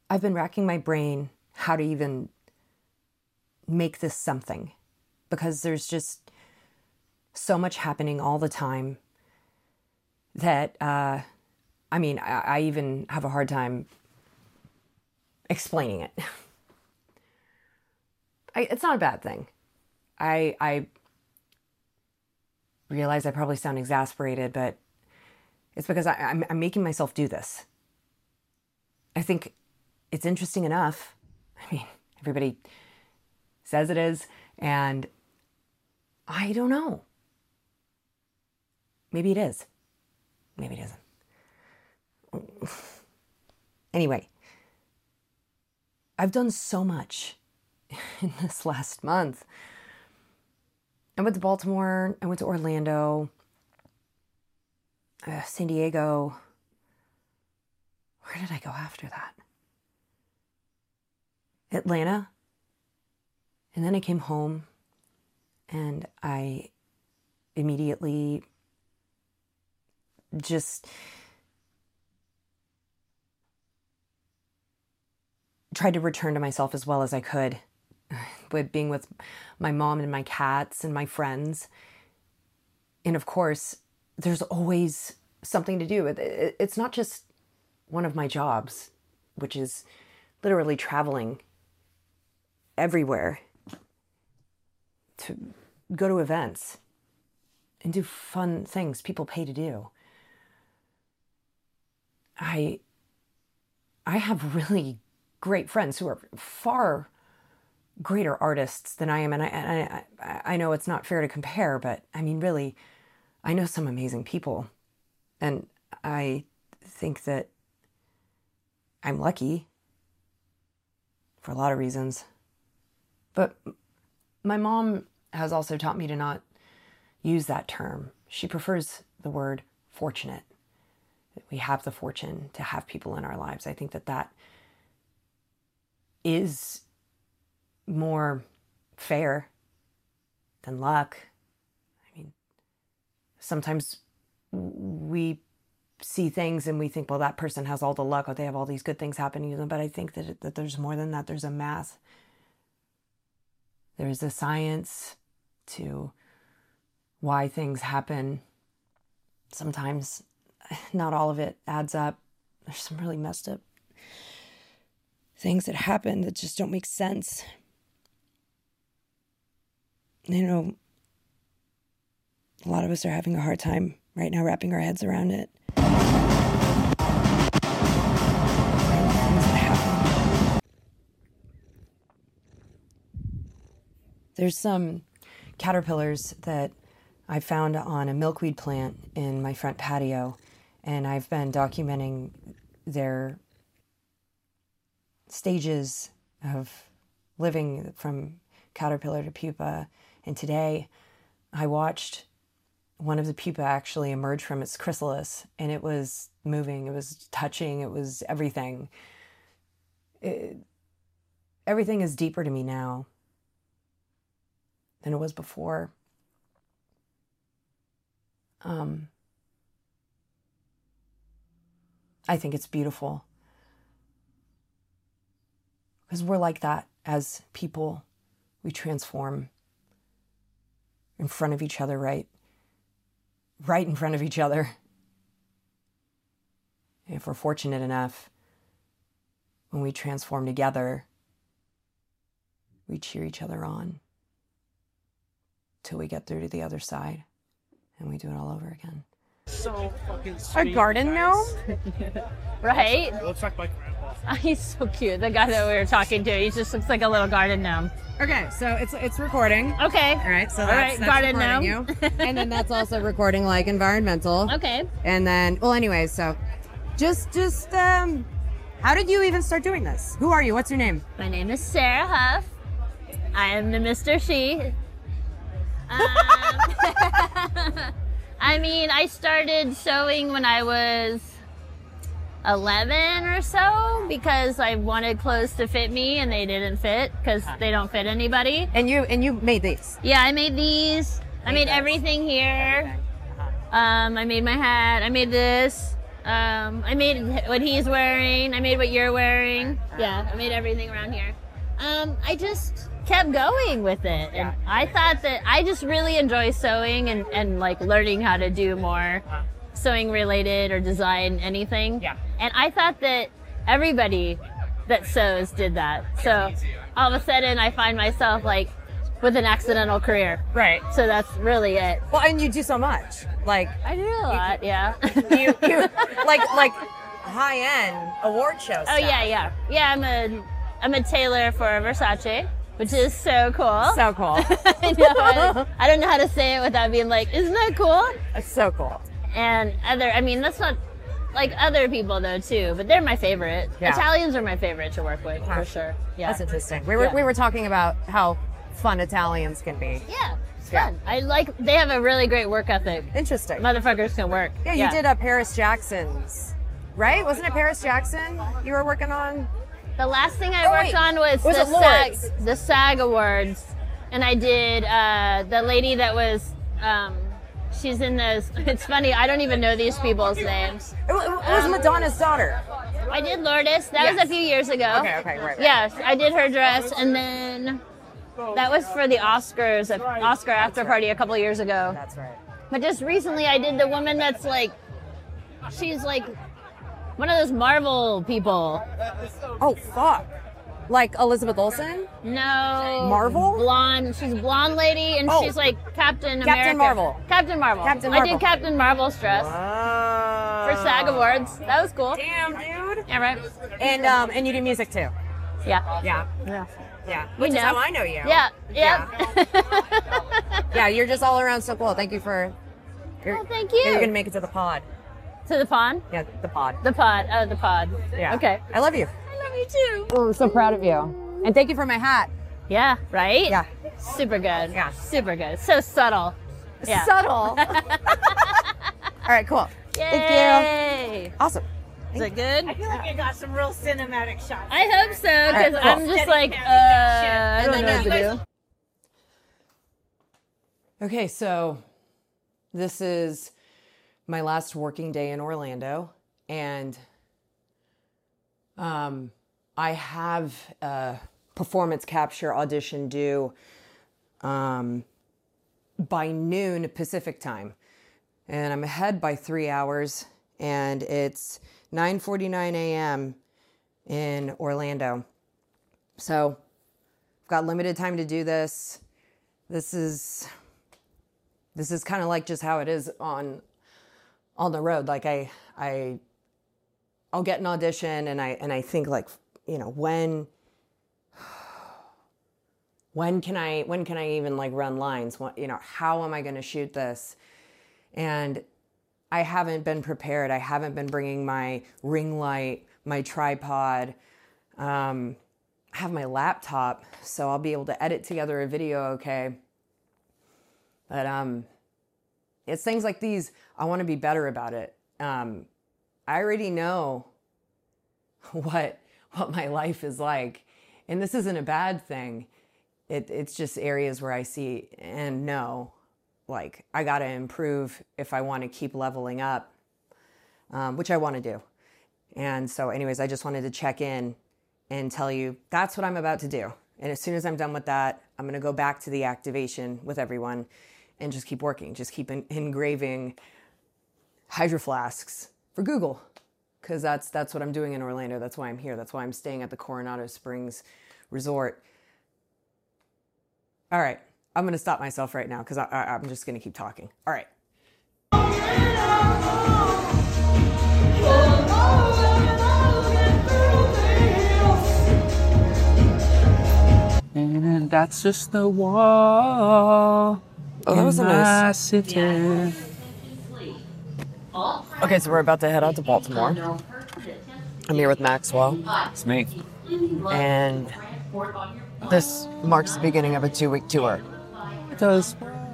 I've been racking my brain how to even make this something, because there's just so much happening all the time that, I even have a hard time explaining it. It's not a bad thing. I realize I probably sound exasperated, but it's because I'm making myself do this. I think it's interesting enough. I mean, everybody says it is, and I don't know. Maybe it is. Maybe it isn't. Anyway, I've done so much in this last month. I went to Baltimore, I went to Orlando, San Diego. Where did I go after that? Atlanta. And then I came home and I immediately just tried to return to myself as well as I could, with being with my mom and my cats and my friends. And of course, there's always something to do. It's not just one of my jobs, which is literally traveling everywhere to go to events and do fun things people pay to do. I have really great friends who are far greater artists than I am, and I know it's not fair to compare, but I mean, really, I know some amazing people, and I think that I'm lucky for a lot of reasons. But my mom has also taught me to not use that term. She prefers the word fortunate. We have the fortune to have people in our lives. I think that is more fair than luck. I mean, sometimes we see things and we think, well, that person has all the luck, or they have all these good things happening to them. But I think that there's more than that. There's a math. There's a science to why things happen. Sometimes not all of it adds up. There's some really messed up things that happen that just don't make sense. You know, a lot of us are having a hard time right now wrapping our heads around it. There's some caterpillars that I found on a milkweed plant in my front patio, and I've been documenting their stages of living from caterpillar to pupa. And today I watched one of the pupa actually emerge from its chrysalis, and it was moving, it was touching, it was everything. Everything is deeper to me now than it was before. I think it's beautiful, because we're like that as people. We transform in front of each other, right in front of each other. If we're fortunate enough, when we transform together, we cheer each other on till we get through to the other side, and we do it all over again. So fucking sweet. A garden gnome? Right? It looks like my grandpa. He's so cute. The guy that we were talking to, he just looks like a little garden gnome. Okay, so it's recording. Okay. All right, so All that's right, garden recording gnome. you. And then that's also recording like environmental. Okay. And then, well, anyways, so just how did you even start doing this? Who are you? What's your name? My name is Sarah Huff. I am the Mr. She. I mean, I started sewing when I was 11 or so because I wanted clothes to fit me and they didn't fit because they don't fit anybody. And you made these? Yeah, I made these. I made everything here. I made my hat. I made this. I made what he's wearing. I made what you're wearing. Yeah, I made everything around here. I just kept going with it. And I thought that I just really enjoy sewing and like learning how to do more sewing related or design anything. Yeah. And I thought that everybody that sews did that. So all of a sudden I find myself like with an accidental career. Right. So that's really it. Well, and you do so much. Like I do a lot, yeah. you like high-end award shows. Oh yeah. I'm a tailor for Versace, which is so cool. So cool. I know. I don't know how to say it without being like, isn't that cool? It's so cool. And that's not like other people though too, but they're my favorite. Yeah. Italians are my favorite to work with for sure. Yeah. That's interesting. We were talking about how fun Italians can be. Yeah. It's fun. They have a really great work ethic. Interesting. Motherfuckers can work. Yeah, you did Paris Jackson's, right? Wasn't it Paris Jackson you were working on? The last thing I worked on was the SAG Awards, and I did the lady that was. She's in those. It's funny. I don't even know these people's names. It was Madonna's daughter. I did Lourdes. That was a few years ago. Okay, right. Yes, I did her dress, and then that was for the Oscars, Oscar after party a couple years ago. That's right. But just recently, I did the woman that's like, she's like one of those Marvel people. Oh fuck! Like Elizabeth Olsen? No. Marvel? Blonde. She's a blonde lady, and she's like Captain America. Marvel. Captain Marvel. Captain I Marvel. did Captain Marvel's dress for SAG Awards. That was cool. Damn, dude. Yeah, right. And you do music too. Yeah. Yeah. Which is how I know you. Yeah. Yeah, you're just all around so cool. Thank you for. Oh, thank you. You're gonna make it to the pod. To the pond? Yeah, the pod. The pod. Oh, the pod. Yeah. Okay. I love you. I love you too. Oh, I'm so proud of you. And thank you for my hat. Yeah, right? Yeah. Super good. Yeah. Super good. So subtle. Yeah. Subtle. All right, cool. Yay. Thank you. Awesome. Is it good? I feel like I got some real cinematic shots. I hope so, because All right, cool. I'm just like, I don't know what to do. Okay, so this is my last working day in Orlando, and I have a performance capture audition due by noon Pacific time, and I'm ahead by 3 hours, and it's 9:49 a.m. in Orlando. So I've got limited time to do this. This is kind of like just how it is on the road. Like I'll get an audition and I think like, you know, when can I even like run lines? You know, how am I going to shoot this? And I haven't been prepared. I haven't been bringing my ring light, my tripod. I have my laptop, so I'll be able to edit together a video okay. But it's things like these, I want to be better about it. I already know what my life is like, and this isn't a bad thing. It's just areas where I see and know, like, I got to improve if I want to keep leveling up, which I want to do. And so anyways, I just wanted to check in and tell you that's what I'm about to do. And as soon as I'm done with that, I'm going to go back to the activation with everyone and just keep working, just keep engraving hydro flasks for Google, because that's what I'm doing in Orlando. That's why I'm here. That's why I'm staying at the Coronado Springs Resort. All right, I'm going to stop myself right now because I'm just going to keep talking. All right. And that's just the wall. Oh, that was a nice city. Okay, so we're about to head out to Baltimore. I'm here with Maxwell, It's me. and this marks the beginning of a 2-week tour. It does.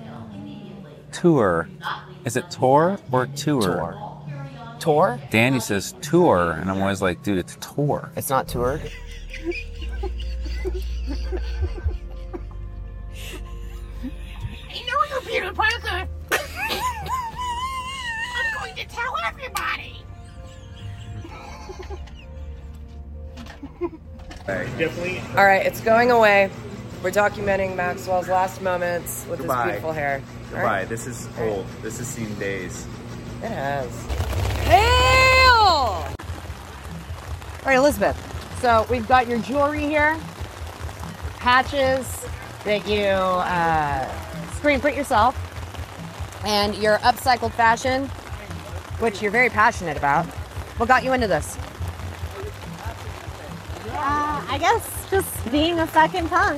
Tour. Is it tour or tour? Tour? Danny says tour, and I'm always like, dude, it's tour. It's not toured. You know you, Peter Parker. I'm going to tell everybody. Definitely. All right, it's going away. We're documenting Maxwell's last moments with Goodbye. his beautiful hair. All Goodbye. right. This is old. This has seen days. It has. Hail! All right, Elizabeth. So we've got your jewelry here, patches that you screen print yourself, and your upcycled fashion, which you're very passionate about. What got you into this? I guess just being a fucking punk.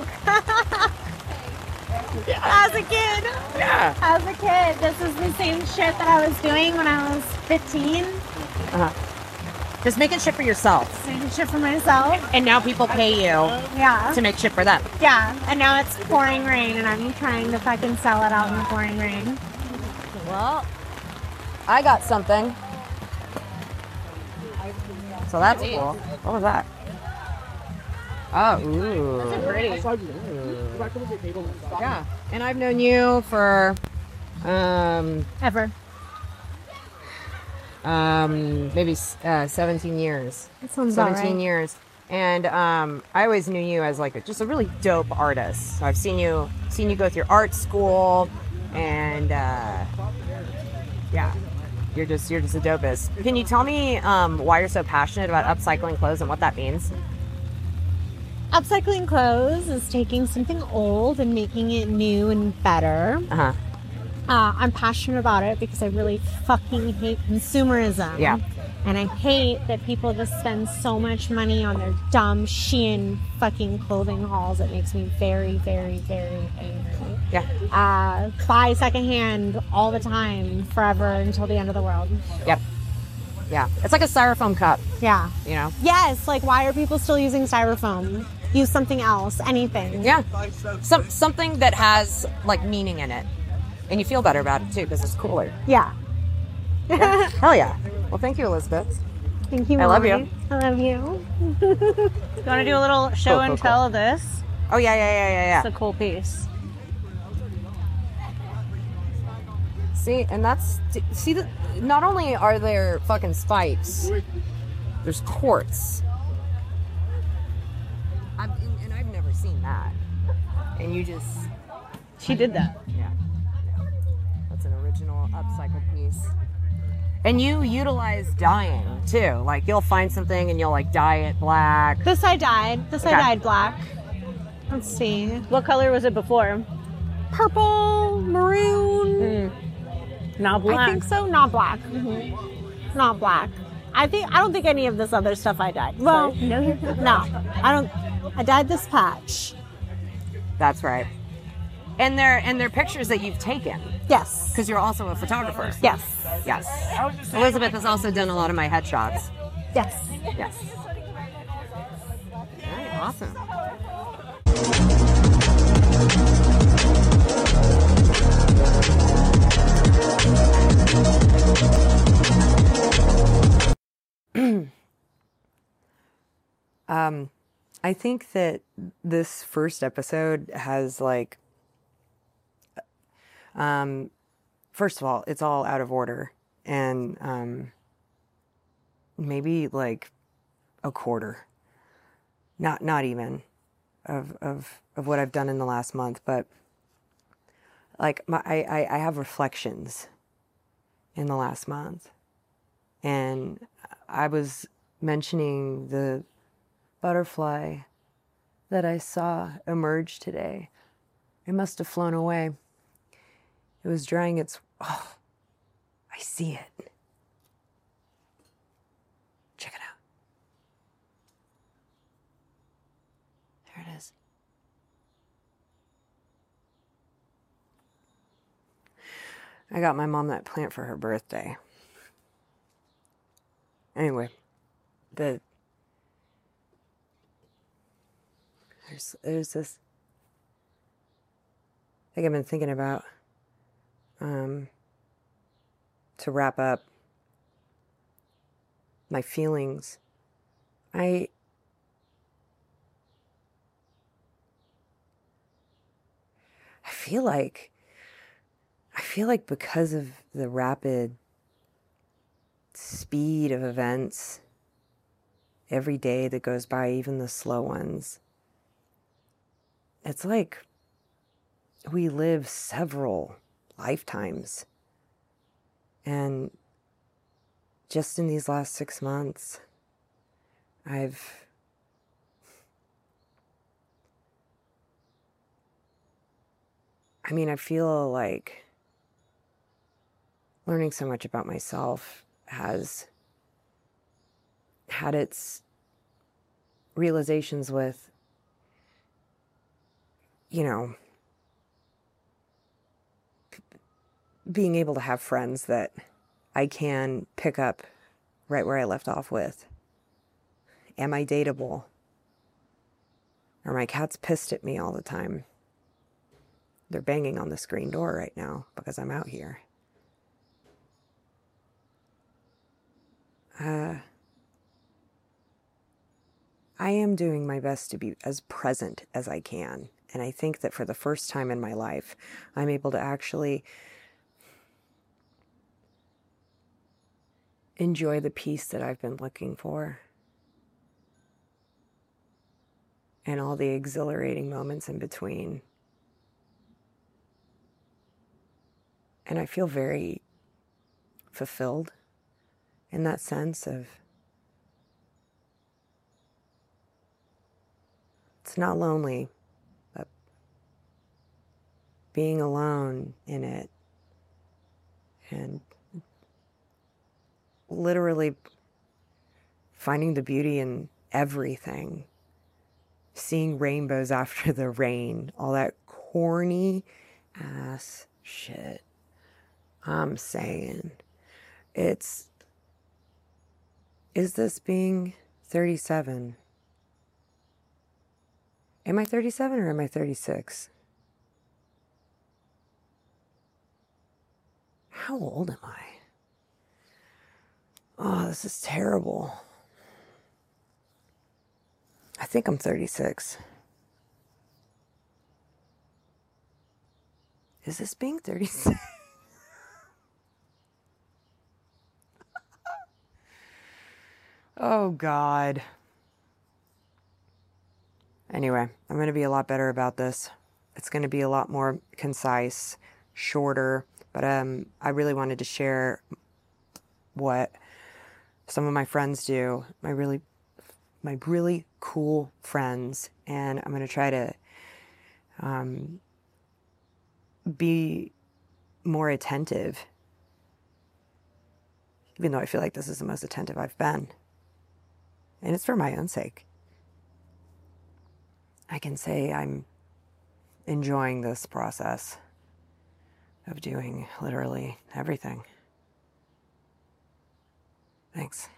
As a kid. Yeah. As a kid, this is the same shit that I was doing when I was 15. Just making shit for yourself. Making shit for myself. And now people pay you Yeah. to make shit for them. Yeah. And now it's pouring rain and I'm trying to fucking sell it out in the pouring rain. Well, I got something. So that's cool. What was that? Oh, ooh. That's pretty. Yeah. And I've known you for Ever. maybe 17 years. That sounds about 17 right. years. And I always knew you as like just a really dope artist. So I've seen you go through art school, and yeah, you're just the dopest. Can you tell me why you're so passionate about upcycling clothes and what that means? Upcycling clothes is taking something old and making it new and better. Uh-huh. I'm passionate about it because I really fucking hate consumerism. Yeah. And I hate that people just spend so much money on their dumb Shein fucking clothing hauls. It makes me very, very, very angry. Yeah. Buy secondhand all the time, forever, until the end of the world. Yep. Yeah. It's like a styrofoam cup, Yeah. you know? Yes, like why are people still using styrofoam? Use something else, anything. Yeah. Something that has like meaning in it. And you feel better about it too because it's cooler. Yeah. Hell yeah. Well, thank you, Elizabeth. Thank you, I love Molly. you. I love you. You want to do a little show Cool, and cool, tell of this? Oh, yeah. It's a cool piece. See, and not only are there fucking spikes, there's quartz. And I've never seen that. And you just, She did that. yeah. That's an original upcycled piece. And you utilize dyeing too. Like you'll find something and you'll like dye it black. This I dyed. This Okay. I dyed black. Let's see. What color was it before? Purple, maroon. Not black. I think so. Not black. Not black. I don't think any of this other stuff I dyed. Well, no, I don't. I dyed this patch. That's right. And they're pictures that you've taken Yes. because you're also a photographer. Yes. Yes. Elizabeth has also done a lot of my headshots. Yes. Yes. All right, awesome. I think that this first episode has like, first of all, it's all out of order, and maybe like a quarter, not even of what I've done in the last month, but like I have reflections in the last month, and I was mentioning the butterfly that I saw emerge today. It must have flown away. It was drying its... Oh, I see it. Check it out. There it is. I got my mom that plant for her birthday. Anyway, there's this thing I've been thinking about to wrap up my feelings. I feel like because of the rapid speed of events every day that goes by, even the slow ones, it's like we live several lifetimes. And just in these last 6 months, I feel like learning so much about myself has had its realizations with, being able to have friends that I can pick up right where I left off with. Am I dateable? Are my cats pissed at me all the time? They're banging on the screen door right now because I'm out here. I am doing my best to be as present as I can. And I think that for the first time in my life, I'm able to actually enjoy the peace that I've been looking for. And all the exhilarating moments in between. And I feel very fulfilled in that sense of, it's not lonely, but being alone in it and literally finding the beauty in everything. Seeing rainbows after the rain, all that corny ass shit. I'm saying, is this being 37? Am I 37 or am I 36? How old am I? Oh, this is terrible. I think I'm 36. Is this being 36? Oh, God. Anyway, I'm going to be a lot better about this. It's going to be a lot more concise, shorter, but I really wanted to share what some of my friends do, my really cool friends, and I'm going to try to be more attentive, even though I feel like this is the most attentive I've been. And it's for my own sake. I can say I'm enjoying this process of doing literally everything. Thanks.